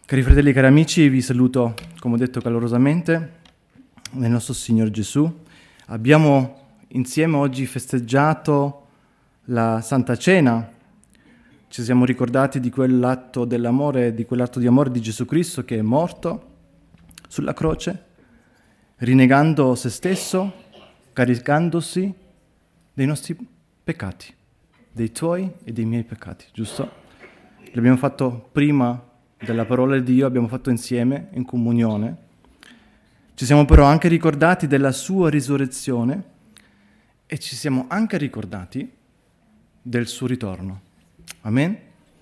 Cari fratelli e cari amici, vi saluto, come ho detto, calorosamente nel nostro Signore Gesù. Abbiamo insieme oggi festeggiato la Santa Cena. Ci siamo ricordati di quell'atto dell'amore, di quell'atto di amore di Gesù Cristo che è morto sulla croce, rinnegando se stesso, caricandosi dei nostri peccati, dei tuoi e dei miei peccati, giusto? L'abbiamo fatto prima della parola di Dio, abbiamo fatto insieme in comunione. Ci siamo però anche ricordati della sua risurrezione e ci siamo anche ricordati del suo ritorno. Amen?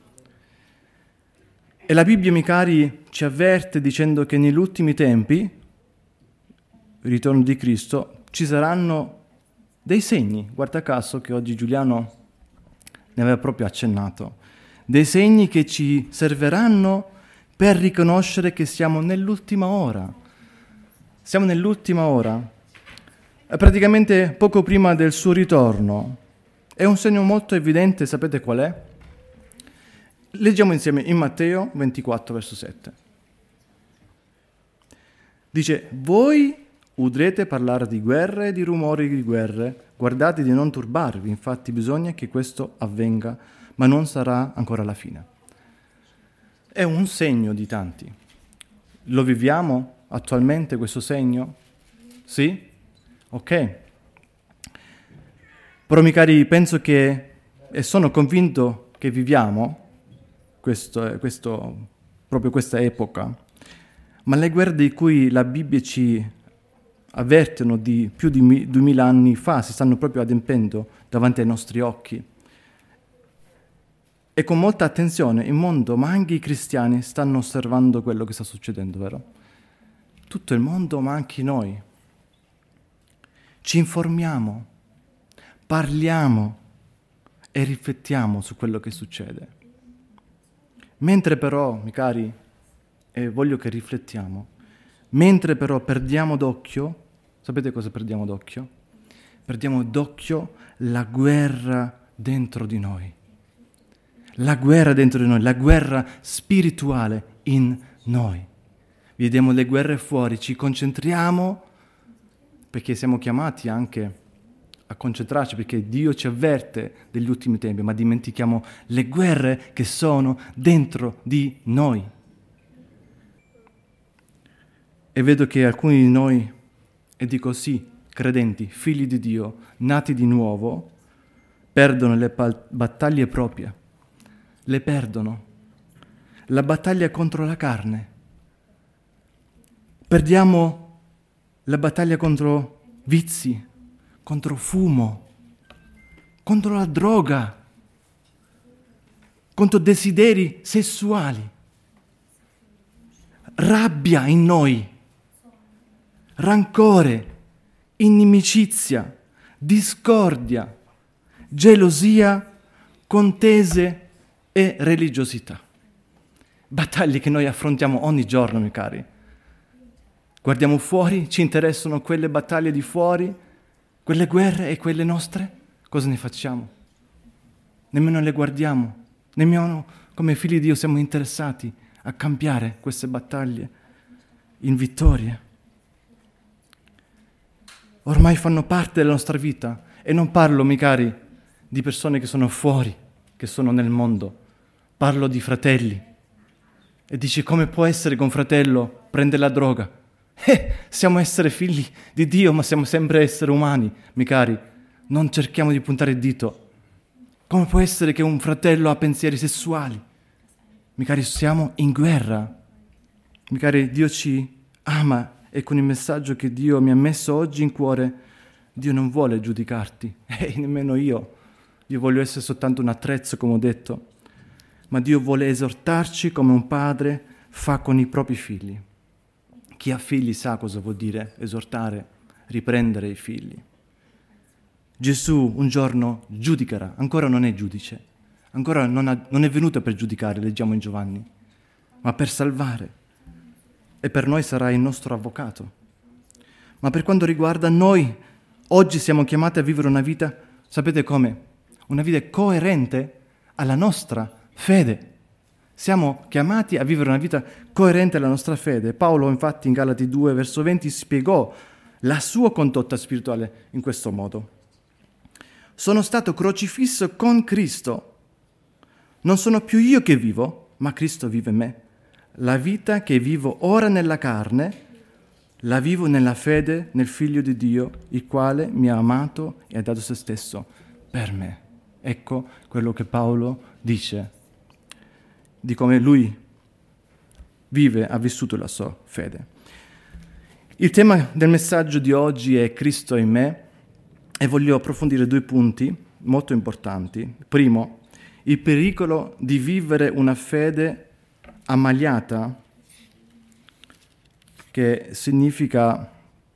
E la Bibbia, miei cari, ci avverte dicendo che negli ultimi tempi, il ritorno di Cristo, ci saranno dei segni. Guarda caso che oggi Giuliano ne aveva proprio accennato. Dei segni che ci serviranno per riconoscere che siamo nell'ultima ora. Siamo nell'ultima ora, praticamente poco prima del suo ritorno. È un segno molto evidente, sapete qual è? Leggiamo insieme in Matteo 24, verso 7. Dice: voi udrete parlare di guerre e di rumori di guerre, guardate di non turbarvi, infatti bisogna che questo avvenga, ma non sarà ancora la fine. È un segno di tanti. Lo viviamo attualmente questo segno? Sì? Ok. Però, miei cari, penso che, e sono convinto che viviamo proprio questa epoca, ma le guerre di cui la Bibbia ci avvertono di più di 2000 anni fa si stanno proprio adempiendo davanti ai nostri occhi. E con molta attenzione il mondo, ma anche i cristiani, stanno osservando quello che sta succedendo, vero? Tutto il mondo, ma anche noi. Ci informiamo, parliamo e riflettiamo su quello che succede. Mentre però, miei cari, e voglio che riflettiamo, mentre però perdiamo d'occhio, sapete cosa perdiamo d'occhio? Perdiamo d'occhio la guerra dentro di noi. La guerra dentro di noi, la guerra spirituale in noi. Vediamo le guerre fuori, ci concentriamo, perché siamo chiamati anche a concentrarci, perché Dio ci avverte degli ultimi tempi, ma dimentichiamo le guerre che sono dentro di noi. E vedo che alcuni di noi, e dico sì, credenti, figli di Dio, nati di nuovo, perdono le battaglie proprie. Le perdono. La battaglia contro la carne. Perdiamo la battaglia contro vizi, contro fumo, contro la droga, contro desideri sessuali. Rabbia in noi, rancore, inimicizia, discordia, gelosia, contese e religiosità. Battaglie che noi affrontiamo ogni giorno, miei cari. Guardiamo fuori, ci interessano quelle battaglie di fuori, quelle guerre e quelle nostre. Cosa ne facciamo? Nemmeno le guardiamo. Nemmeno come figli di Dio siamo interessati a cambiare queste battaglie in vittorie. Ormai fanno parte della nostra vita. E non parlo, miei cari, di persone che sono fuori, che sono nel mondo. Parlo di fratelli. E dici: come può essere che un fratello prende la droga? Siamo essere figli di Dio, ma siamo sempre esseri umani, miei cari. Non cerchiamo di puntare il dito. Come può essere che un fratello ha pensieri sessuali? Miei cari, siamo in guerra. Miei cari, Dio ci ama e con il messaggio che Dio mi ha messo oggi in cuore, Dio non vuole giudicarti, e nemmeno io. Io voglio essere soltanto un attrezzo, come ho detto. Ma Dio vuole esortarci come un padre fa con i propri figli. Chi ha figli sa cosa vuol dire esortare, riprendere i figli. Gesù un giorno giudicherà, ancora non è giudice, ancora non è venuto per giudicare, leggiamo in Giovanni, ma per salvare. E per noi sarà il nostro avvocato. Ma per quanto riguarda noi, oggi siamo chiamati a vivere una vita, sapete come? Una vita coerente alla nostra fede. Siamo chiamati a vivere una vita coerente alla nostra fede. Paolo, infatti, in Galati 2, verso 20, spiegò la sua condotta spirituale in questo modo. Sono stato crocifisso con Cristo. Non sono più io che vivo, ma Cristo vive in me. La vita che vivo ora nella carne, la vivo nella fede nel Figlio di Dio, il quale mi ha amato e ha dato se stesso per me. Ecco quello che Paolo dice di come lui ha vissuto la sua fede. Il tema del messaggio di oggi è Cristo in me e voglio approfondire 2 punti molto importanti. Primo, il pericolo di vivere una fede ammaliata, che significa,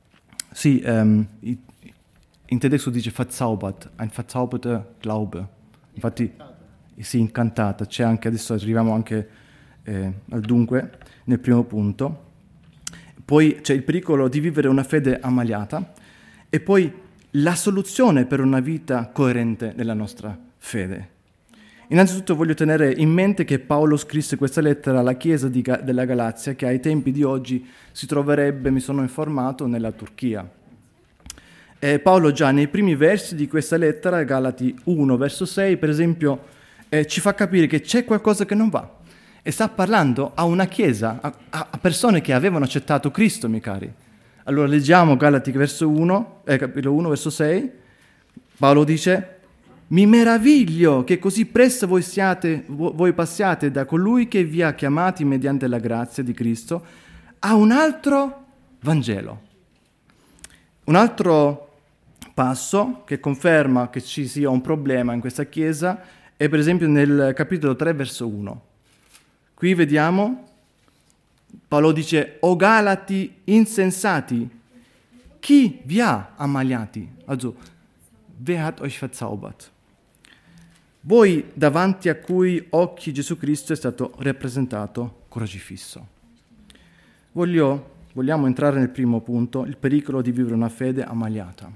in tedesco dice verzaubert, ein verzauberter Glaube. Infatti, sì, incantata. C'è anche, adesso arriviamo anche al dunque, nel primo punto. Poi c'è il pericolo di vivere una fede ammaliata e poi la soluzione per una vita coerente nella nostra fede. Innanzitutto voglio tenere in mente che Paolo scrisse questa lettera alla chiesa della Galazia, che ai tempi di oggi si troverebbe, mi sono informato, nella Turchia. E Paolo già nei primi versi di questa lettera, Galati 1, verso 6, per esempio, ci fa capire che c'è qualcosa che non va. E sta parlando a una chiesa, a persone che avevano accettato Cristo, miei cari. Allora leggiamo Galati capitolo 1, verso 6. Paolo dice: mi meraviglio che così presto voi passiate da colui che vi ha chiamati mediante la grazia di Cristo a un altro Vangelo. Un altro passo che conferma che ci sia un problema in questa chiesa è per esempio nel capitolo 3, verso 1. Qui vediamo, Paolo dice: o Galati insensati, chi vi ha ammaliati? Also, wer hat euch verzaubert? Voi davanti a cui occhi Gesù Cristo è stato rappresentato crocifisso. Vogliamo entrare nel primo punto, il pericolo di vivere una fede ammaliata.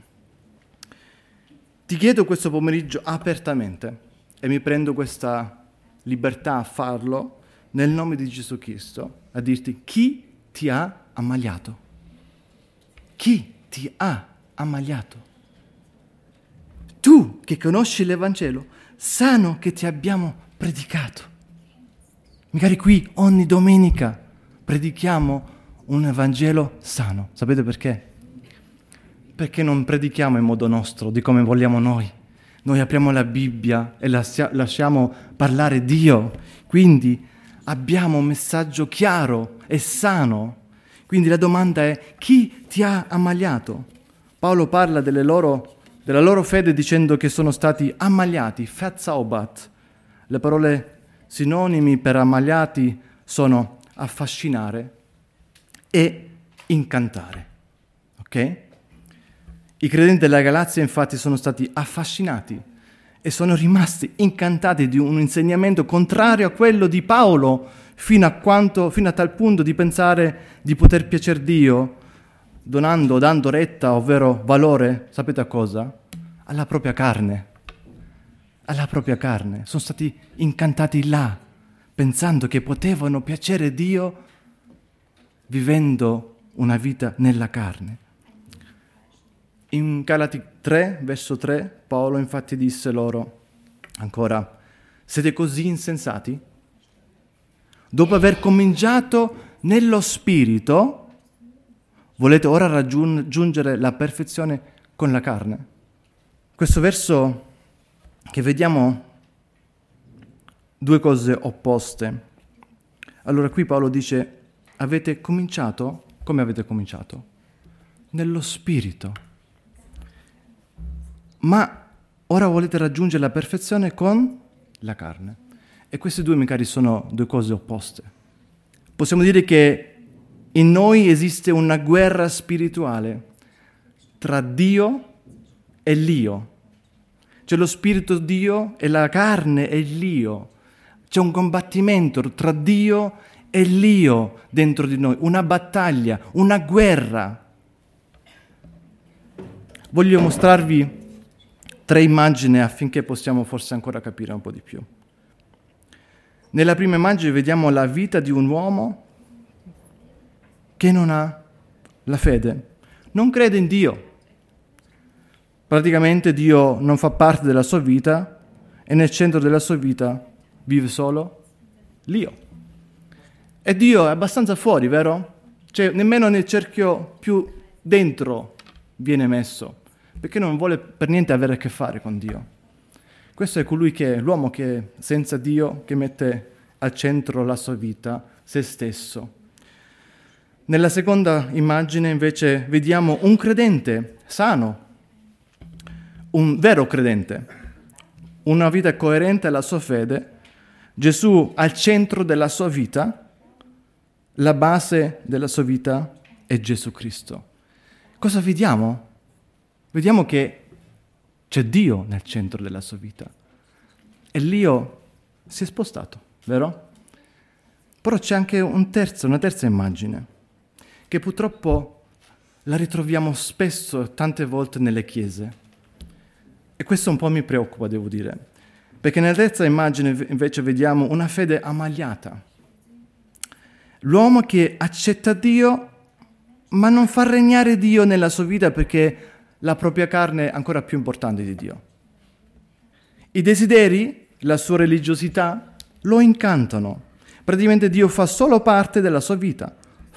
Ti chiedo questo pomeriggio apertamente, e mi prendo questa libertà a farlo, nel nome di Gesù Cristo, a dirti: chi ti ha ammaliato? Chi ti ha ammaliato? Tu che conosci l'Evangelo, sano che ti abbiamo predicato. Magari qui ogni domenica predichiamo un Evangelo sano. Sapete perché? Perché non predichiamo in modo nostro, di come vogliamo noi. Noi apriamo la Bibbia e lasciamo parlare Dio. Quindi abbiamo un messaggio chiaro e sano. Quindi la domanda è: chi ti ha ammaliato? Paolo parla della loro fede dicendo che sono stati ammaliati, verzaubert. Le parole sinonimi per ammaliati sono affascinare e incantare. Ok? I credenti della Galazia infatti sono stati affascinati e sono rimasti incantati di un insegnamento contrario a quello di Paolo, fino a tal punto di pensare di poter piacere Dio dando retta, ovvero valore, sapete a cosa? Alla propria carne. Alla propria carne. Sono stati incantati là, pensando che potevano piacere Dio vivendo una vita nella carne. In Galati 3, verso 3, Paolo infatti disse loro ancora: siete così insensati? Dopo aver cominciato nello spirito, volete ora raggiungere la perfezione con la carne? Questo verso che vediamo 2 cose opposte. Allora qui Paolo dice: avete cominciato? Come avete cominciato? Nello spirito. Ma ora volete raggiungere la perfezione con la carne. E queste 2, miei cari, sono 2 cose opposte. Possiamo dire che in noi esiste una guerra spirituale tra Dio e l'io. C'è lo spirito Dio e la carne e l'io. C'è un combattimento tra Dio e l'io dentro di noi, una battaglia, una guerra. Voglio mostrarvi 3 immagini affinché possiamo forse ancora capire un po' di più. Nella prima immagine vediamo la vita di un uomo che non ha la fede, non crede in Dio. Praticamente Dio non fa parte della sua vita e nel centro della sua vita vive solo l'io. E Dio è abbastanza fuori, vero? Cioè nemmeno nel cerchio più dentro viene messo, perché non vuole per niente avere a che fare con Dio. Questo è colui che è l'uomo che è senza Dio, che mette al centro la sua vita, se stesso. Nella seconda immagine invece vediamo un credente sano, un vero credente, una vita coerente alla sua fede, Gesù al centro della sua vita, la base della sua vita è Gesù Cristo. Cosa vediamo? Vediamo che c'è Dio nel centro della sua vita e l'io si è spostato, vero? Però c'è anche una terza immagine, che purtroppo la ritroviamo spesso, tante volte nelle chiese. E questo un po' mi preoccupa, devo dire, perché nella terza immagine invece vediamo una fede ammagliata. L'uomo che accetta Dio, ma non fa regnare Dio nella sua vita perché la propria carne è ancora più importante di Dio. I desideri, la sua religiosità, lo incantano. Praticamente Dio fa solo parte della sua vita,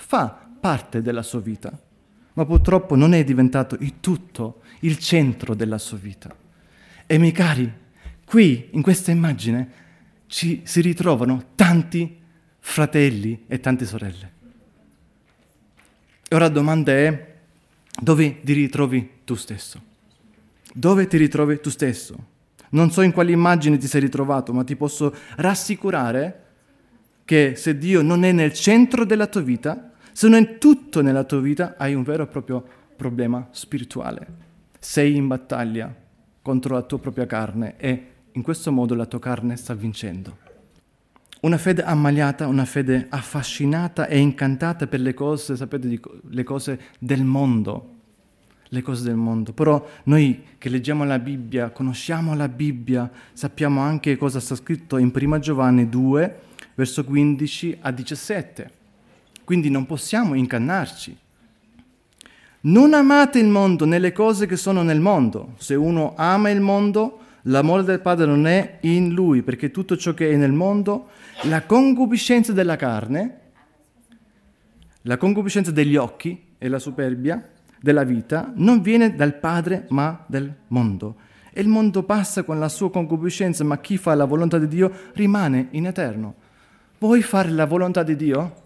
ma purtroppo non è diventato il tutto, il centro della sua vita. E miei cari, qui in questa immagine si ritrovano tanti fratelli e tante sorelle. E ora la domanda è: dove ti ritrovi tu stesso? Dove ti ritrovi tu stesso? Non so in quale immagine ti sei ritrovato, ma ti posso rassicurare che se Dio non è nel centro della tua vita, se non è tutto nella tua vita, hai un vero e proprio problema spirituale. Sei in battaglia contro la tua propria carne e in questo modo la tua carne sta vincendo. Una fede ammagliata, una fede affascinata e incantata per le cose, sapete, le cose del mondo. Le cose del mondo. Però noi che leggiamo la Bibbia, conosciamo la Bibbia, sappiamo anche cosa sta scritto in 1 Giovanni 2, verso 15 a 17. Quindi non possiamo ingannarci. Non amate il mondo né le cose che sono nel mondo. Se uno ama il mondo, l'amore del Padre non è in lui, perché tutto ciò che è nel mondo, la concupiscenza della carne, la concupiscenza degli occhi e la superbia della vita, non viene dal Padre ma dal mondo. E il mondo passa con la sua concupiscenza, ma chi fa la volontà di Dio rimane in eterno. Vuoi fare la volontà di Dio?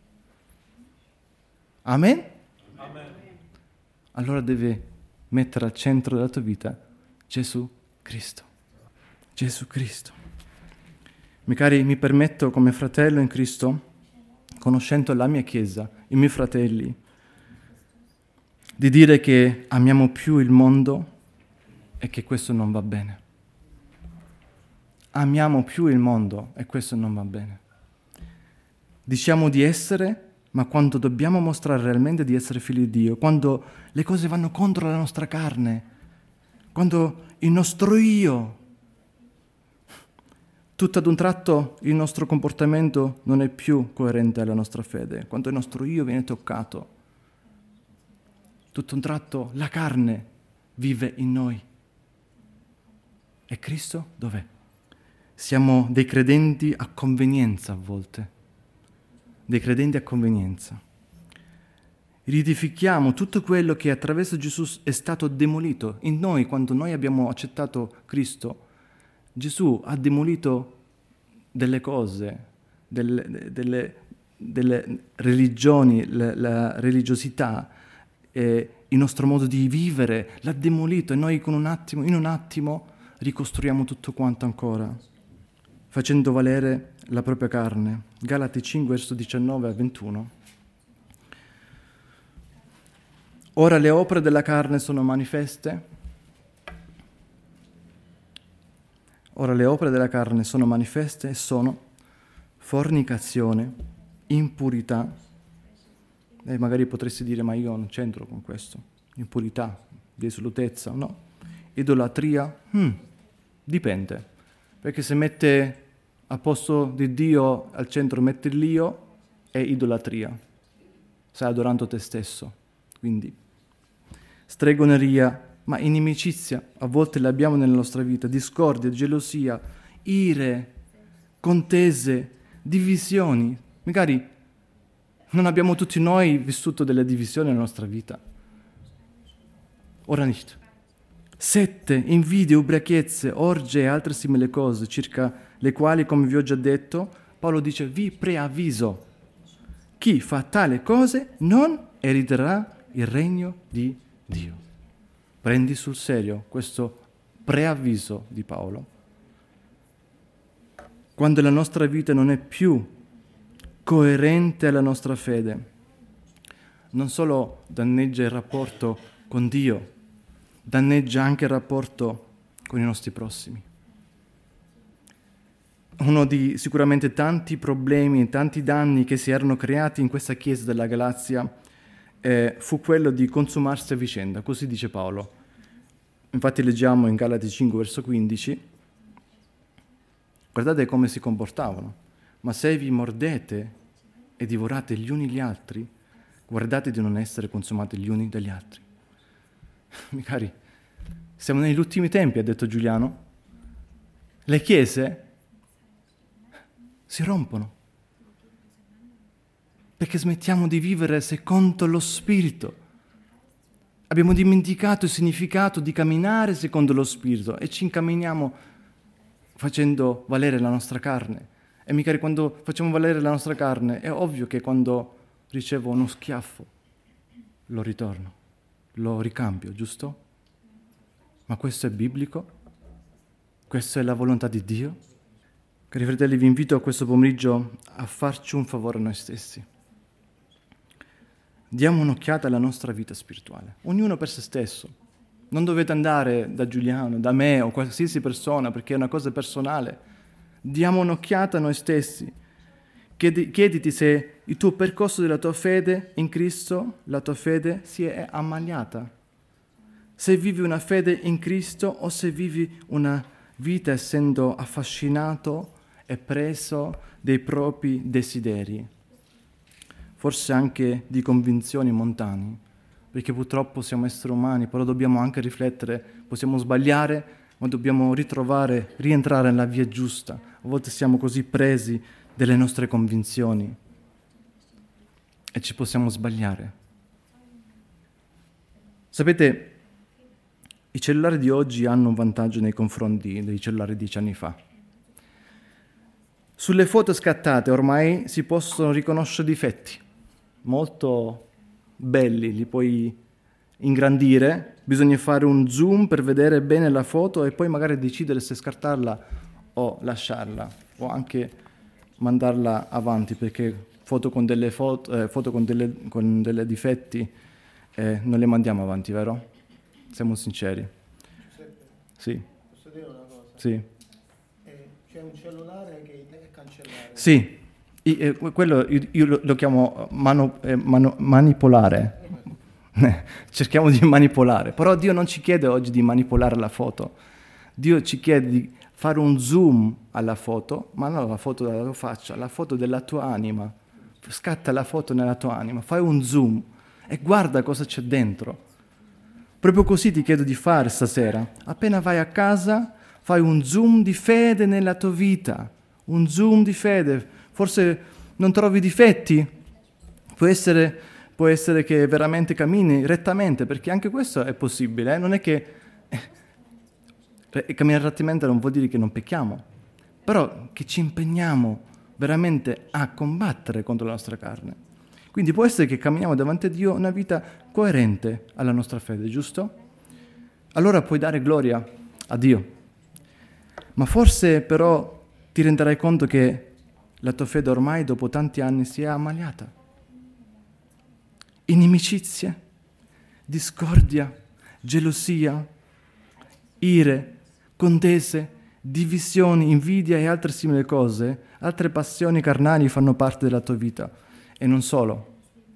Amen? Amen. Allora devi mettere al centro della tua vita Gesù Cristo. Gesù Cristo. Miei cari, mi permetto come fratello in Cristo, conoscendo la mia Chiesa, i miei fratelli, di dire che amiamo più il mondo e che questo non va bene. Amiamo più il mondo e questo non va bene. Diciamo di essere, ma quando dobbiamo mostrare realmente di essere figli di Dio, quando le cose vanno contro la nostra carne, quando il nostro io, tutto ad un tratto il nostro comportamento non è più coerente alla nostra fede, quando il nostro io viene toccato, tutto un tratto la carne vive in noi. E Cristo dov'è? Siamo dei credenti a convenienza a volte, dei credenti a convenienza. Riedifichiamo tutto quello che attraverso Gesù è stato demolito. In noi, quando noi abbiamo accettato Cristo, Gesù ha demolito delle cose, delle religioni, la religiosità, il nostro modo di vivere, l'ha demolito e noi in un attimo ricostruiamo tutto quanto ancora, facendo valere la propria carne. Galati 5, verso 19 a 21. Ora le opere della carne sono manifeste. Ora le opere della carne sono manifeste e sono fornicazione, impurità. E magari potresti dire, ma io non c'entro con questo. Impurità, dissolutezza, no. Idolatria, dipende. Perché se mette Al posto di Dio al centro metti l'io, è idolatria. Stai adorando te stesso. Quindi, stregoneria, ma inimicizia, a volte le abbiamo nella nostra vita, discordia, gelosia, ire, contese, divisioni. Magari non abbiamo tutti noi vissuto delle divisioni nella nostra vita. Ora nicht. Sette, invidie, ubriachezze, orge e altre simili cose, circa le quali, come vi ho già detto, Paolo dice, vi preavviso. Chi fa tale cose non erediterà il regno di Dio. Prendi sul serio questo preavviso di Paolo. Quando la nostra vita non è più coerente alla nostra fede, non solo danneggia il rapporto con Dio, danneggia anche il rapporto con i nostri prossimi. Uno di sicuramente tanti problemi e tanti danni che si erano creati in questa chiesa della Galazia fu quello di consumarsi a vicenda, così dice Paolo. Infatti leggiamo in Galati 5 verso 15, guardate come si comportavano, ma se vi mordete e divorate gli uni gli altri, guardate di non essere consumati gli uni dagli altri. Cari, siamo negli ultimi tempi, ha detto Giuliano. Le chiese si rompono perché smettiamo di vivere secondo lo Spirito. Abbiamo dimenticato il significato di camminare secondo lo Spirito e ci incamminiamo facendo valere la nostra carne. E mica quando facciamo valere la nostra carne, è ovvio che quando ricevo uno schiaffo lo ritorno, lo ricambio, giusto? Ma questo è biblico? Questa è la volontà di Dio? Cari fratelli, vi invito a questo pomeriggio a farci un favore a noi stessi. Diamo un'occhiata alla nostra vita spirituale, ognuno per se stesso. Non dovete andare da Giuliano, da me o qualsiasi persona, perché è una cosa personale. Diamo un'occhiata a noi stessi. Chiediti se il tuo percorso della tua fede in Cristo, la tua fede si è ammaliata. Se vivi una fede in Cristo o se vivi una vita essendo affascinato e preso dei propri desideri, forse anche di convinzioni montane, perché purtroppo siamo esseri umani, però dobbiamo anche riflettere, possiamo sbagliare, ma dobbiamo rientrare nella via giusta. A volte siamo così presi delle nostre convinzioni e ci possiamo sbagliare. Sapete, i cellulari di oggi hanno un vantaggio nei confronti dei cellulari 10 anni fa. Sulle foto scattate ormai si possono riconoscere difetti molto belli, li puoi ingrandire, bisogna fare un zoom per vedere bene la foto e poi magari decidere se scartarla o lasciarla o anche mandarla avanti, perché foto con delle difetti non le mandiamo avanti, vero? Siamo sinceri. Sì. Posso dire una cosa? Sì. C'è un cellulare che è cancellare. Sì, quello io lo chiamo manipolare. Cerchiamo di manipolare, però Dio non ci chiede oggi di manipolare la foto. Dio ci chiede di fare un zoom alla foto, ma non la foto della tua faccia, la foto della tua anima. Scatta la foto nella tua anima, fai un zoom e guarda cosa c'è dentro. Proprio così ti chiedo di fare stasera. Appena vai a casa, fai un zoom di fede nella tua vita, un zoom di fede. Forse non trovi difetti, può essere che veramente cammini rettamente, perché anche questo è possibile. Non è che camminare rettamente non vuol dire che non pecchiamo, però che ci impegniamo veramente a combattere contro la nostra carne. Quindi può essere che camminiamo davanti a Dio una vita coerente alla nostra fede, giusto? Allora puoi dare gloria a Dio. Ma forse però ti renderai conto che la tua fede ormai dopo tanti anni si è ammaliata. Inimicizie, discordia, gelosia, ire, contese, divisioni, invidia e altre simili cose, altre passioni carnali fanno parte della tua vita. E non solo.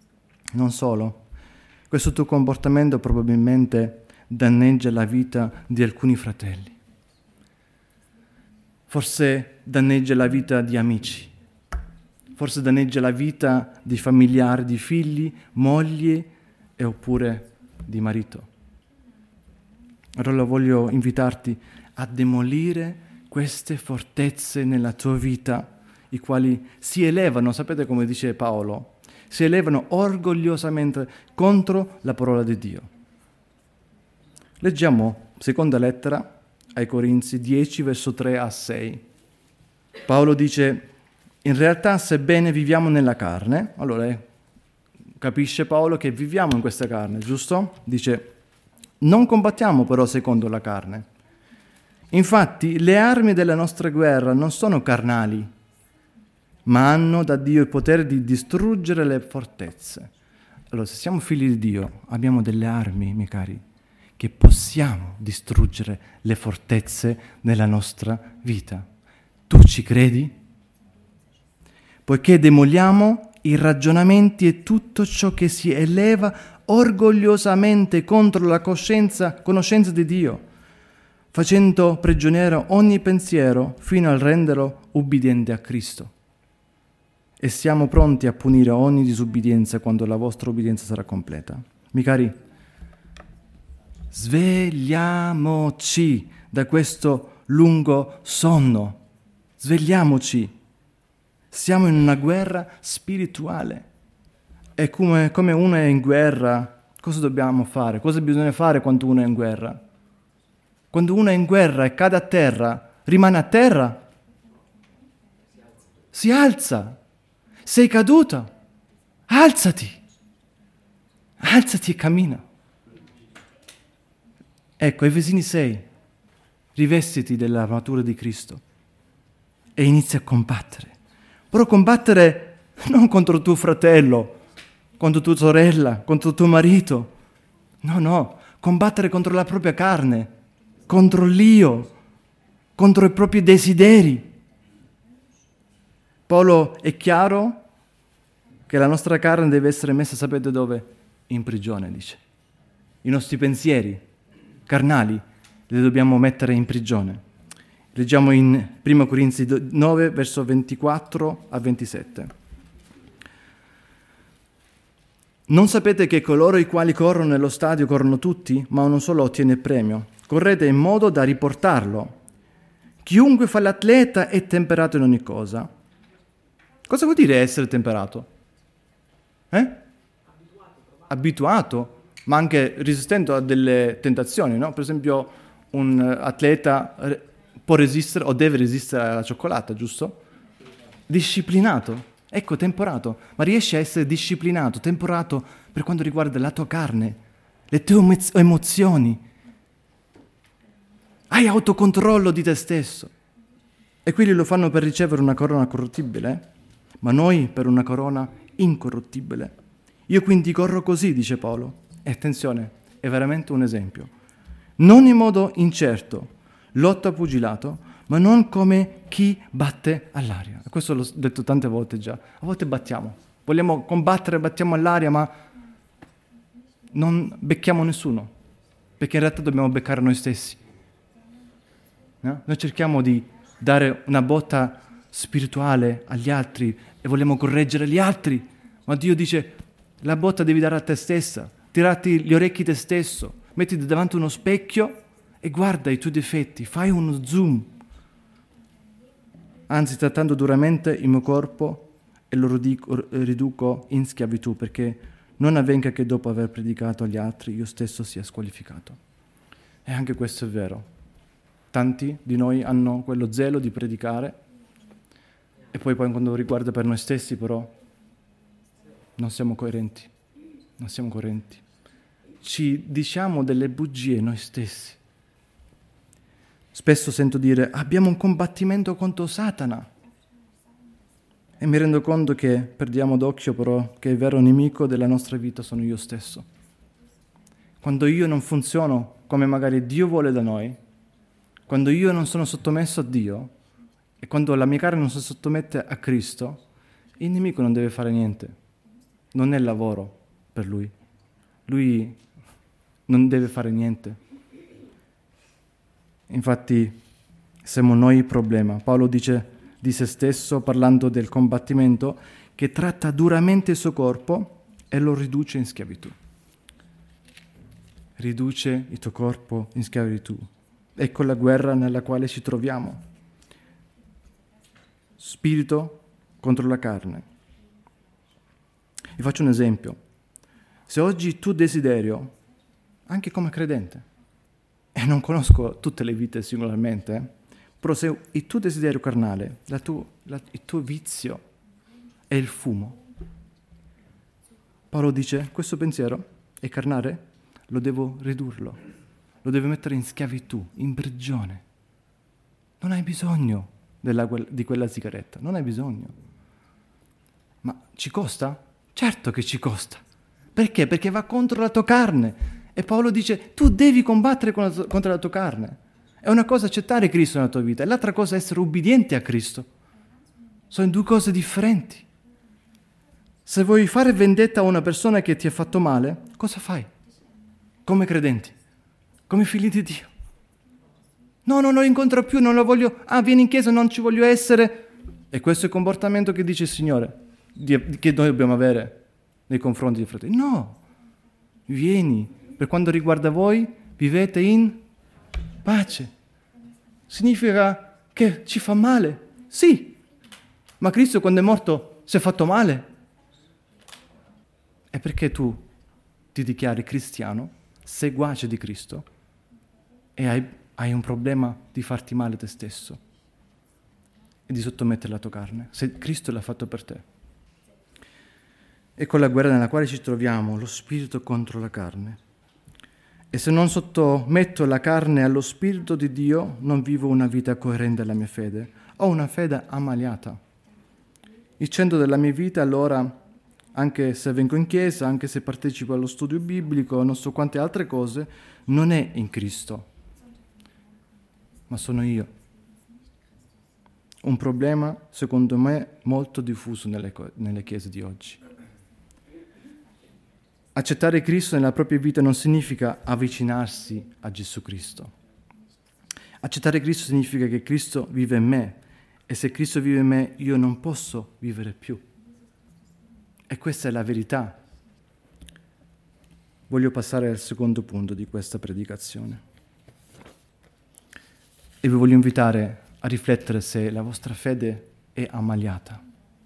Questo tuo comportamento probabilmente danneggia la vita di alcuni fratelli. forse danneggia la vita di amici, forse danneggia la vita di familiari, di figli, mogli e oppure di marito. Allora voglio invitarti a demolire queste fortezze nella tua vita, i quali si elevano, sapete come dice Paolo, si elevano orgogliosamente contro la parola di Dio. Leggiamo seconda lettera ai Corinzi 10, verso 3 a 6. Paolo dice, in realtà sebbene viviamo nella carne, allora capisce Paolo che viviamo in questa carne, giusto? Dice, non combattiamo però secondo la carne. Infatti le armi della nostra guerra non sono carnali, ma hanno da Dio il potere di distruggere le fortezze. Allora, se siamo figli di Dio, abbiamo delle armi, miei cari, che possiamo distruggere le fortezze nella nostra vita. Tu ci credi? Poiché demoliamo i ragionamenti e tutto ciò che si eleva orgogliosamente contro la conoscenza di Dio, facendo prigioniero ogni pensiero fino a renderlo ubbidiente a Cristo. E siamo pronti a punire ogni disubbidienza quando la vostra ubbidienza sarà completa. Miei cari, svegliamoci da questo lungo sonno. Svegliamoci. Siamo in una guerra spirituale. E come uno è in guerra, cosa dobbiamo fare? Cosa bisogna fare quando uno è in guerra? Quando uno è in guerra e cade a terra, rimane a terra? Si alza. Sei caduto? Alzati. Alzati e cammina. Ecco, Efesini 6. Rivestiti dell'armatura di Cristo e inizia a combattere. Però combattere non contro tuo fratello, contro tua sorella, contro tuo marito. No, combattere contro la propria carne, contro l'io, contro i propri desideri. Paolo è chiaro che la nostra carne deve essere messa, sapete dove? In prigione, dice. I nostri pensieri carnali li dobbiamo mettere in prigione. Leggiamo in 1 Corinzi 9, verso 24 a 27. Non sapete che coloro i quali corrono nello stadio corrono tutti, ma uno solo ottiene il premio. Correte in modo da riportarlo. Chiunque fa l'atleta è temperato in ogni cosa. Cosa vuol dire essere temperato? Abituato, ma anche resistente a delle tentazioni, no? Per esempio un atleta può resistere o deve resistere alla cioccolata, giusto? Disciplinato. Ecco, temporato, ma riesci a essere disciplinato, temporato per quanto riguarda la tua carne, le tue emozioni. Hai autocontrollo di te stesso. E quelli lo fanno per ricevere una corona corruttibile, ma noi per una corona incorruttibile. Io quindi corro così, dice Paolo. E attenzione, è veramente un esempio. Non in modo incerto, lotto a pugilato, ma non come chi batte all'aria. Questo l'ho detto tante volte già. A volte battiamo. Vogliamo combattere, battiamo all'aria, ma non becchiamo nessuno. Perché in realtà dobbiamo beccare noi stessi. No? Noi cerchiamo di dare una botta spirituale agli altri e vogliamo correggere gli altri. Ma Dio dice, la botta devi dare a te stessa. Tirati gli orecchi te stesso. Mettiti davanti a uno specchio e guarda i tuoi difetti. Fai uno zoom. Anzi, trattando duramente il mio corpo e lo riduco in schiavitù, perché non avvenga che dopo aver predicato agli altri io stesso sia squalificato. E anche questo è vero. Tanti di noi hanno quello zelo di predicare e poi quando riguarda per noi stessi però non siamo coerenti. Non siamo coerenti. Ci diciamo delle bugie noi stessi. Spesso sento dire, abbiamo un combattimento contro Satana. E mi rendo conto che perdiamo d'occhio però che il vero nemico della nostra vita sono io stesso. Quando io non funziono come magari Dio vuole da noi, quando io non sono sottomesso a Dio e quando la mia carne non si sottomette a Cristo, il nemico non deve fare niente. Non è lavoro per lui. Lui non deve fare niente. Infatti Siamo noi il problema. Paolo dice di se stesso, parlando del combattimento, che tratta duramente il suo corpo e lo riduce in schiavitù. Riduce il tuo corpo in schiavitù. Ecco la guerra nella quale ci troviamo. Spirito contro la carne. Vi faccio un esempio. Se oggi tu desiderio, anche come credente, e non conosco tutte le vite singolarmente, però se il tuo desiderio carnale, il tuo vizio è il fumo, Paolo dice, questo pensiero è carnale, lo devo ridurlo, lo devo mettere in schiavitù, in prigione. Non hai bisogno di quella sigaretta, non hai bisogno. Ma ci costa? Certo che ci costa. Perché? Perché va contro la tua carne. E Paolo dice, tu devi combattere contro la tua carne. È una cosa accettare Cristo nella tua vita, e l'altra cosa è essere ubbidiente a Cristo. Sono due cose differenti. Se vuoi fare vendetta a una persona che ti ha fatto male, cosa fai? Come credenti, come figli di Dio. No, non lo incontro più, non lo voglio. Vieni in chiesa, non ci voglio essere. E questo è il comportamento che dice il Signore, che noi dobbiamo avere nei confronti dei fratelli. No, vieni. Per quanto riguarda voi, vivete in pace. Significa che ci fa male? Sì. Ma Cristo quando è morto si è fatto male? E perché tu ti dichiari cristiano, seguace di Cristo, e hai un problema di farti male te stesso e di sottomettere la tua carne, se Cristo l'ha fatto per te. Ecco la guerra nella quale ci troviamo, lo spirito contro la carne. E se non sottometto la carne allo spirito di Dio, non vivo una vita coerente alla mia fede, ho una fede ammaliata. Il centro della mia vita, allora, anche se vengo in chiesa, anche se partecipo allo studio biblico, non so quante altre cose, non è in Cristo, ma sono io. Un problema, secondo me, molto diffuso nelle chiese di oggi. Accettare Cristo nella propria vita non significa avvicinarsi a Gesù Cristo. Accettare Cristo significa che Cristo vive in me, e se Cristo vive in me io non posso vivere più. E questa è la verità. Voglio passare al secondo punto di questa predicazione. E vi voglio invitare a riflettere se la vostra fede è ammaliata.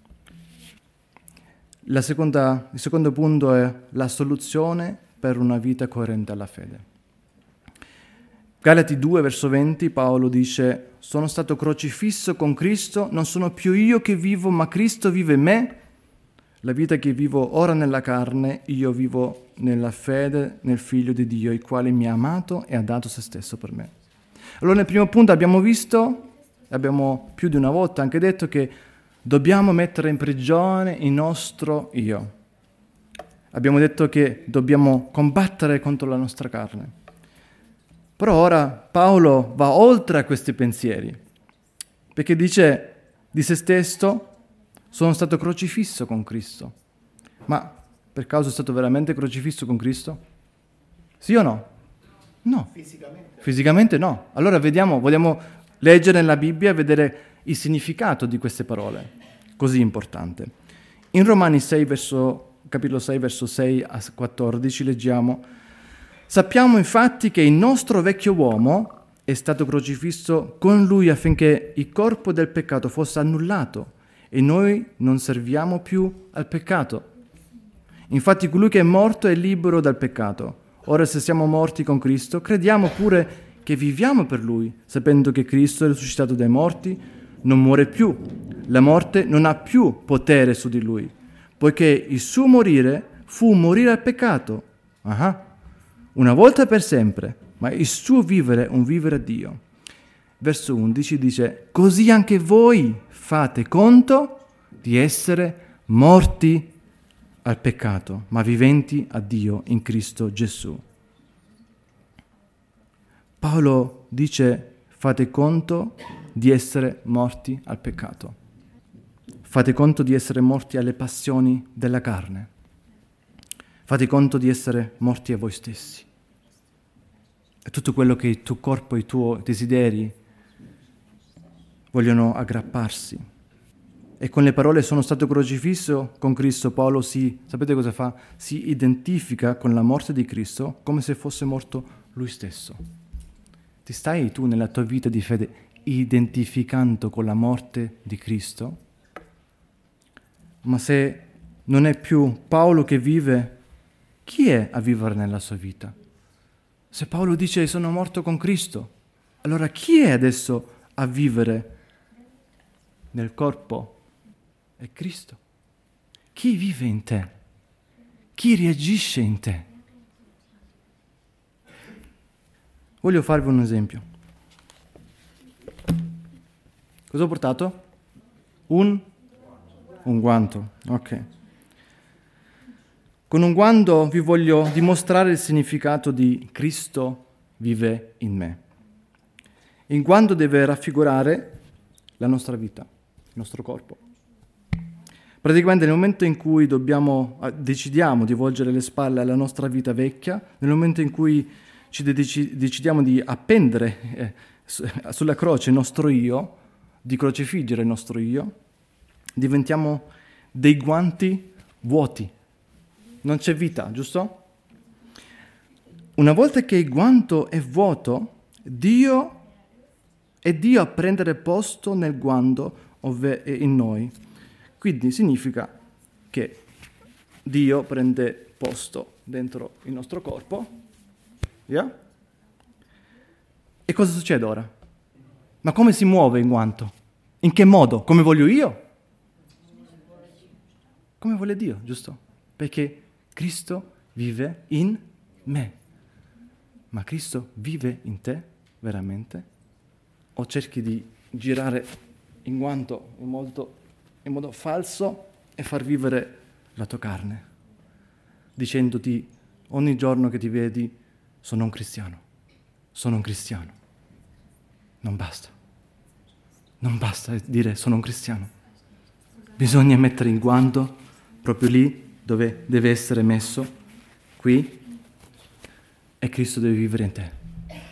Il secondo punto è la soluzione per una vita coerente alla fede. Galati 2, verso 20, Paolo dice: sono stato crocifisso con Cristo, non sono più io che vivo, ma Cristo vive in me. La vita che vivo ora nella carne, io vivo nella fede nel Figlio di Dio, il quale mi ha amato e ha dato se stesso per me. Allora nel primo punto abbiamo visto, abbiamo più di una volta anche detto che dobbiamo mettere in prigione il nostro io. Abbiamo detto che dobbiamo combattere contro la nostra carne. Però ora Paolo va oltre a questi pensieri, perché dice di se stesso: sono stato crocifisso con Cristo. Ma per caso è stato veramente crocifisso con Cristo? Sì o no? No. Fisicamente no. Allora vogliamo leggere nella Bibbia e vedere il significato di queste parole, così importante. In Romani 6, capitolo 6, verso 6 a 14 leggiamo: sappiamo infatti che il nostro vecchio uomo è stato crocifisso con lui affinché il corpo del peccato fosse annullato e noi non serviamo più al peccato. Infatti colui che è morto è libero dal peccato. Ora se siamo morti con Cristo, crediamo pure che viviamo per Lui, sapendo che Cristo è risuscitato dai morti, non muore più. La morte non ha più potere su di Lui, poiché il suo morire fu morire al peccato. Una volta per sempre, ma il suo vivere un vivere a Dio. Verso 11 dice: così anche voi fate conto di essere morti al peccato, ma viventi a Dio in Cristo Gesù. Paolo dice: fate conto di essere morti al peccato. Fate conto di essere morti alle passioni della carne. Fate conto di essere morti a voi stessi. E tutto quello che il tuo corpo, i tuoi desideri vogliono aggrapparsi. E con le parole sono stato crocifisso con Cristo, Paolo sapete cosa fa? Si identifica con la morte di Cristo come se fosse morto lui stesso. Ti stai tu nella tua vita di fede identificando con la morte di Cristo? Ma se non è più Paolo che vive, chi è a vivere nella sua vita? Se Paolo dice sono morto con Cristo, allora chi è adesso a vivere nel corpo? È Cristo. Chi vive in te? Chi reagisce in te? Voglio farvi un esempio. Cosa ho portato? Un guanto, ok. Con un guanto vi voglio dimostrare il significato di Cristo vive in me. Il guanto deve raffigurare la nostra vita, il nostro corpo. Praticamente nel momento in cui decidiamo di volgere le spalle alla nostra vita vecchia, nel momento in cui decidiamo di appendere sulla croce il nostro io, di crocifiggere il nostro io, diventiamo dei guanti vuoti. Non c'è vita, giusto? Una volta che il guanto è vuoto, è Dio a prendere posto nel guanto in noi. Quindi significa che Dio prende posto dentro il nostro corpo. Yeah? E cosa succede ora? Ma come si muove il guanto? In che modo? Come voglio io? Come vuole Dio, giusto? Perché Cristo vive in me. Ma Cristo vive in te veramente? O cerchi di girare il guanto in modo falso e far vivere la tua carne, dicendoti ogni giorno che ti vedi sono un cristiano. Non basta dire sono un cristiano. Bisogna mettere il guanto proprio lì dove deve essere messo, qui, e Cristo deve vivere in te.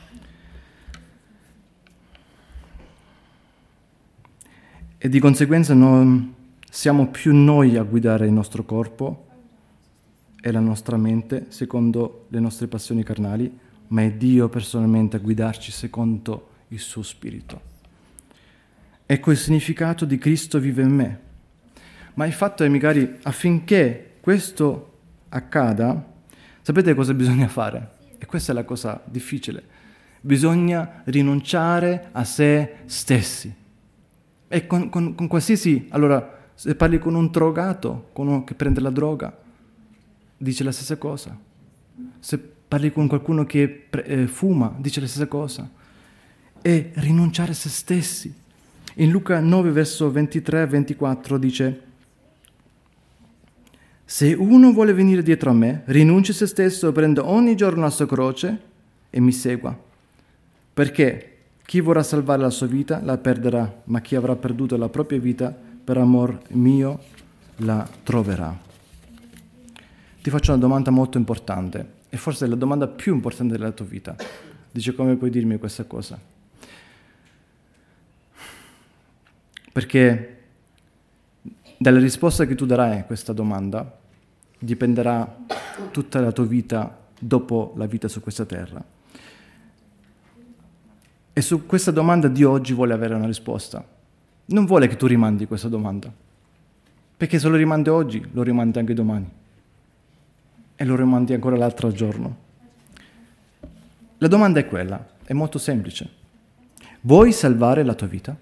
E di conseguenza non siamo più noi a guidare il nostro corpo e la nostra mente secondo le nostre passioni carnali, ma è Dio personalmente a guidarci secondo il suo spirito. Ecco il significato di Cristo vive in me. Ma il fatto è, magari, affinché questo accada, sapete cosa bisogna fare? E questa è la cosa difficile. Bisogna rinunciare a se stessi. E con qualsiasi... Allora, se parli con un drogato, con uno che prende la droga, dice la stessa cosa. Se parli con qualcuno che fuma, dice la stessa cosa. E rinunciare a se stessi. In Luca 9, verso 23-24 dice: se uno vuole venire dietro a me, rinunci a se stesso, prenda ogni giorno la sua croce e mi segua. Perché chi vorrà salvare la sua vita la perderà, ma chi avrà perduto la propria vita per amor mio la troverà. Ti faccio una domanda molto importante, e forse è la domanda più importante della tua vita. Dice: come puoi dirmi questa cosa? Perché dalla risposta che tu darai a questa domanda dipenderà tutta la tua vita dopo la vita su questa terra. E su questa domanda Dio oggi vuole avere una risposta. Non vuole che tu rimandi questa domanda, perché se lo rimandi oggi, lo rimandi anche domani. E lo rimandi ancora l'altro giorno. La domanda è quella, è molto semplice. Vuoi salvare la tua vita?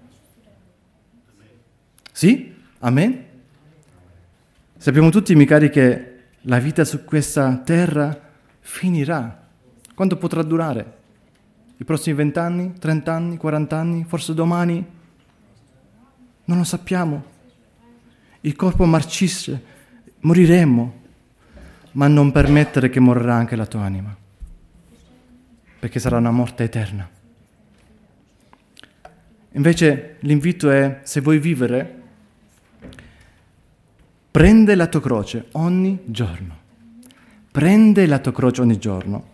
Sì? Amen? Sappiamo tutti, miei cari, che la vita su questa terra finirà. Quanto potrà durare? I prossimi 20 anni, 30 anni, 40 anni, forse domani? Non lo sappiamo. Il corpo marcisce, moriremo, ma non permettere che morirà anche la tua anima, perché sarà una morte eterna. Invece l'invito è, se vuoi vivere, prende la tua croce ogni giorno. Prende la tua croce ogni giorno,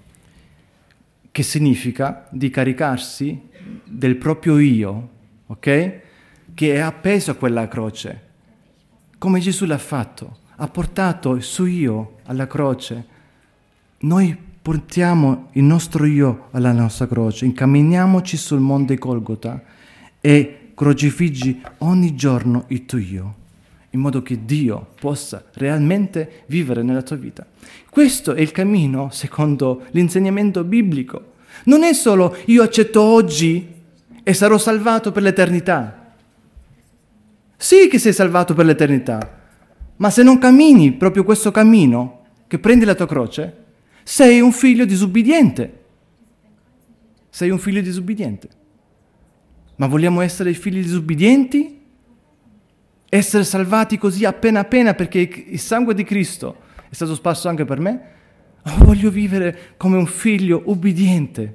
che significa di caricarsi del proprio io, ok? che è appeso a quella croce, come Gesù l'ha fatto, ha portato il suo io alla croce. Noi portiamo il nostro io alla nostra croce, incamminiamoci sul monte Golgota e crocifiggi ogni giorno il tuo io, in modo che Dio possa realmente vivere nella tua vita. Questo è il cammino secondo l'insegnamento biblico. Non è solo io accetto oggi e sarò salvato per l'eternità. Sì che sei salvato per l'eternità, ma se non cammini proprio questo cammino, che prendi la tua croce, sei un figlio disubbidiente. Sei un figlio disubbidiente. Ma vogliamo essere figli disubbidienti? Essere salvati così appena perché il sangue di Cristo è stato sparso anche per me? O voglio vivere come un figlio ubbidiente?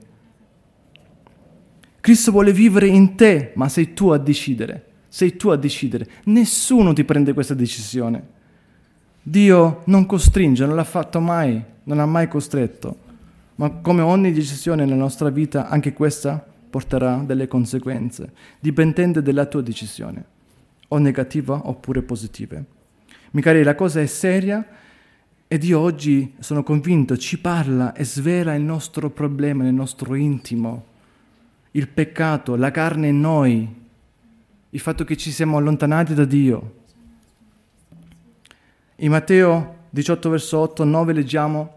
Cristo vuole vivere in te, ma sei tu a decidere. Sei tu a decidere. Nessuno ti prende questa decisione. Dio non costringe, non l'ha fatto mai, non ha mai costretto. Ma come ogni decisione nella nostra vita, anche questa porterà delle conseguenze, dipendente dalla tua decisione, o negativa oppure positive. Miei cari, la cosa è seria e Dio oggi, sono convinto, ci parla e svela il nostro problema, il nostro intimo, il peccato, la carne in noi, il fatto che ci siamo allontanati da Dio. In Matteo 18 verso 8, 9 leggiamo,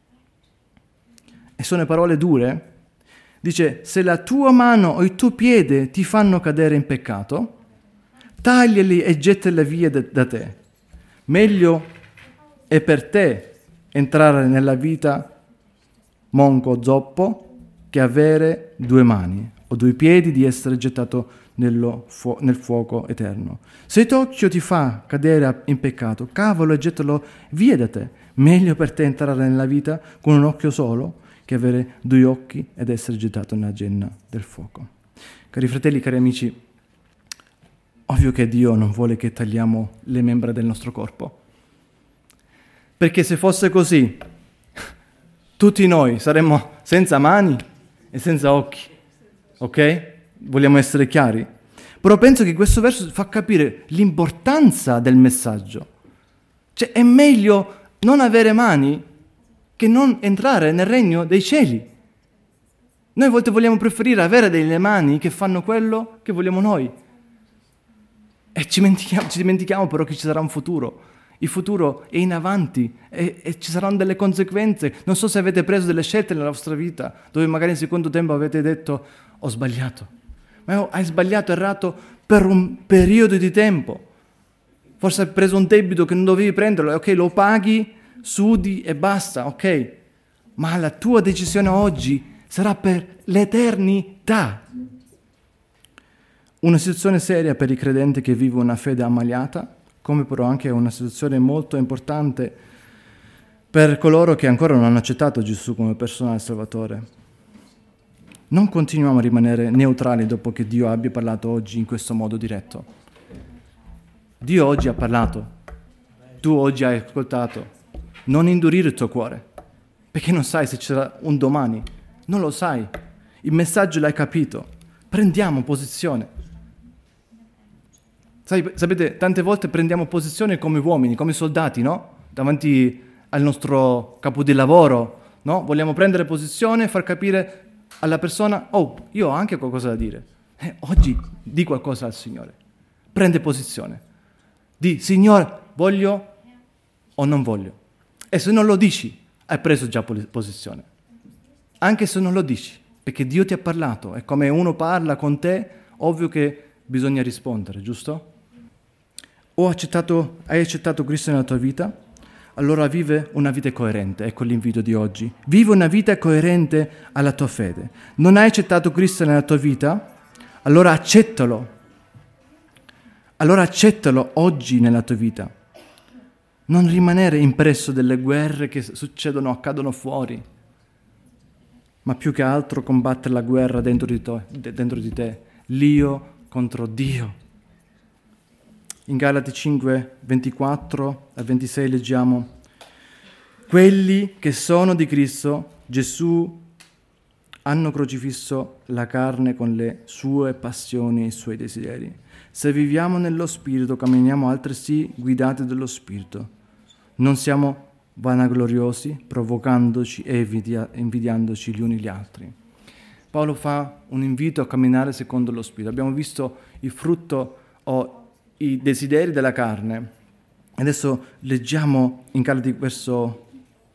e sono parole dure, dice: se la tua mano o il tuo piede ti fanno cadere in peccato, tagliali e gettali via da te. Meglio è per te entrare nella vita monco o zoppo che avere 2 mani o 2 piedi di essere gettato nel fuoco eterno. Se il tuo occhio ti fa cadere in peccato, cavalo e gettalo via da te. Meglio per te entrare nella vita con un occhio solo che avere 2 occhi ed essere gettato nella genna del fuoco. Cari fratelli, cari amici, ovvio che Dio non vuole che tagliamo le membra del nostro corpo, perché se fosse così tutti noi saremmo senza mani e senza occhi, ok? Vogliamo essere chiari? Però penso che questo verso fa capire l'importanza del messaggio. Cioè è meglio non avere mani che non entrare nel regno dei cieli. Noi a volte vogliamo preferire avere delle mani che fanno quello che vogliamo noi. E ci dimentichiamo però che ci sarà un futuro. Il futuro è in avanti e ci saranno delle conseguenze. Non so se avete preso delle scelte nella vostra vita dove magari in secondo tempo avete detto ho sbagliato. Ma hai sbagliato, errato per un periodo di tempo. Forse hai preso un debito che non dovevi prenderlo, ok, lo paghi, sudi e basta, ok. Ma la tua decisione oggi sarà per l'eternità. Una situazione seria per i credenti che vivono una fede ammaliata, come però anche una situazione molto importante per coloro che ancora non hanno accettato Gesù come personale Salvatore. Non continuiamo a rimanere neutrali dopo che Dio abbia parlato oggi in questo modo diretto. Dio oggi ha parlato, tu oggi hai ascoltato. Non indurire il tuo cuore, perché non sai se ci sarà un domani, non lo sai. Il messaggio l'hai capito, prendiamo posizione. Sapete, tante volte prendiamo posizione come uomini, come soldati, no? Davanti al nostro capo di lavoro, no? Vogliamo prendere posizione, far capire alla persona, oh, io ho anche qualcosa da dire. Oggi di qualcosa al Signore. Prende posizione. Di, Signore, voglio o non voglio. E se non lo dici, hai preso già posizione. Anche se non lo dici, perché Dio ti ha parlato. E come uno parla con te, ovvio che bisogna rispondere, giusto? Hai accettato Cristo nella tua vita? Allora vive una vita coerente, ecco l'invito di oggi. Vive una vita coerente alla tua fede. Non hai accettato Cristo nella tua vita? Allora accettalo. Allora accettalo oggi nella tua vita. Non rimanere impresso delle guerre che accadono fuori, ma più che altro combattere la guerra dentro di te, l'io contro Dio. In Galati 5, 24 a 26 leggiamo: quelli che sono di Cristo Gesù hanno crocifisso la carne con le sue passioni e i suoi desideri. Se viviamo nello Spirito, camminiamo altresì guidati dallo Spirito. Non siamo vanagloriosi, provocandoci e invidiandoci gli uni gli altri. Paolo fa un invito a camminare secondo lo Spirito. Abbiamo visto il frutto o i desideri della carne. Adesso leggiamo in Galati verso...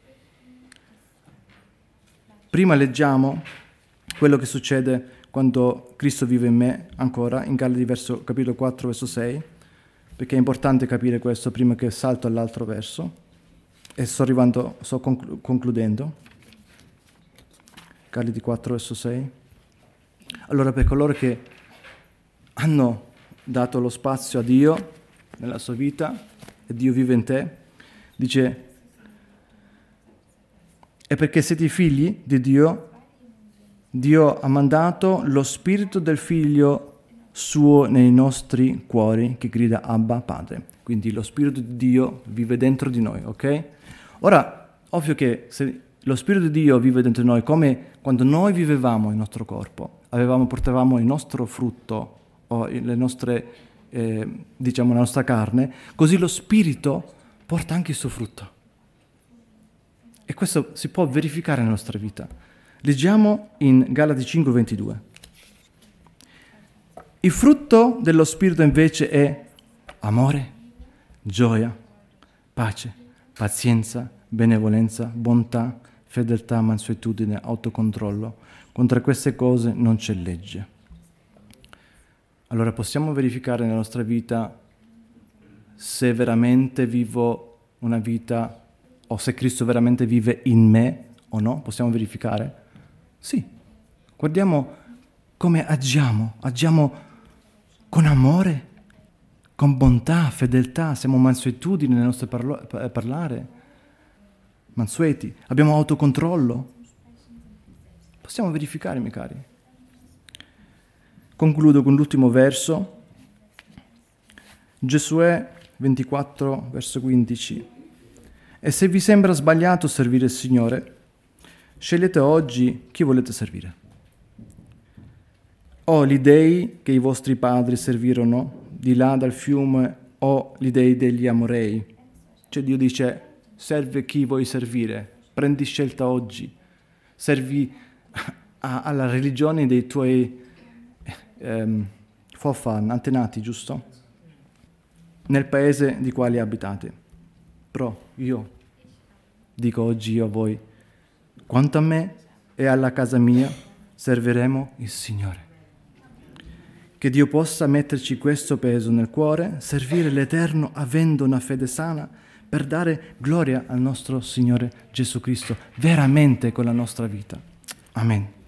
Prima leggiamo quello che succede quando Cristo vive in me, ancora, in Galati capitolo 4, verso 6, perché è importante capire questo prima che salto all'altro verso. E sto concludendo. Galati 4, verso 6. Allora, per coloro che hanno dato lo spazio a Dio nella sua vita, e Dio vive in te, dice: e perché siete figli di Dio, Dio ha mandato lo Spirito del Figlio suo nei nostri cuori, che grida Abba, Padre. Quindi lo Spirito di Dio vive dentro di noi, ok? Ora, ovvio che se lo Spirito di Dio vive dentro di noi, come quando noi vivevamo il nostro corpo, portavamo il nostro frutto o le nostre, la nostra carne, così lo Spirito porta anche il suo frutto. E questo si può verificare nella nostra vita. Leggiamo in Galati 5:22. Il frutto dello Spirito invece è amore, gioia, pace, pazienza, benevolenza, bontà, fedeltà, mansuetudine, autocontrollo. Contro queste cose non c'è legge. Allora possiamo verificare nella nostra vita se veramente vivo una vita o se Cristo veramente vive in me o no? Possiamo verificare? Sì. Guardiamo come agiamo. Agiamo con amore, con bontà, fedeltà, siamo mansuetudini nel nostro parlare, mansueti, abbiamo autocontrollo. Possiamo verificare, miei cari. Concludo con l'ultimo verso, Giosuè 24, verso 15. E se vi sembra sbagliato servire il Signore, scegliete oggi chi volete servire. O gli dei che i vostri padri servirono di là dal fiume, o gli dei degli Amorei. Cioè Dio dice: serve chi vuoi servire, prendi scelta oggi, servi alla religione dei tuoi antenati, giusto? Nel paese di quale abitate. Però io dico oggi a voi: quanto a me e alla casa mia serviremo il Signore. Che Dio possa metterci questo peso nel cuore, servire l'Eterno avendo una fede sana, per dare gloria al nostro Signore Gesù Cristo veramente con la nostra vita. Amen.